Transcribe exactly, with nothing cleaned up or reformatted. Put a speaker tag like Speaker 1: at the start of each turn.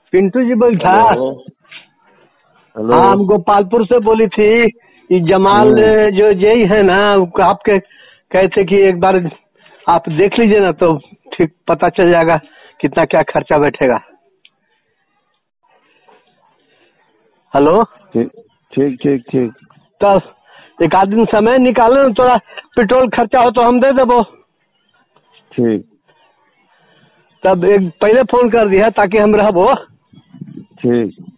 Speaker 1: पिंटू जी बोल था।
Speaker 2: Hello hello.
Speaker 1: हाँ, हम गोपालपुर से बोली थी। ये जमाल
Speaker 2: हम्म।
Speaker 1: जो जय है ना, वो आपके कहते कि एक बार आप देख लीजिए ना, तो ठीक पता चल जाएगा कितना क्या खर्चा बैठेगा। हेलो।
Speaker 2: ठीक ठीक ठीक ठीक।
Speaker 1: तो एक आध दिन समय निकालो ना, थोड़ा पेट्रोल खर्चा हो तो हम दे देबो।
Speaker 2: ठीक
Speaker 1: तब एक पहले फोन कर दिया ताकि हम रहबो।
Speaker 2: ठीक।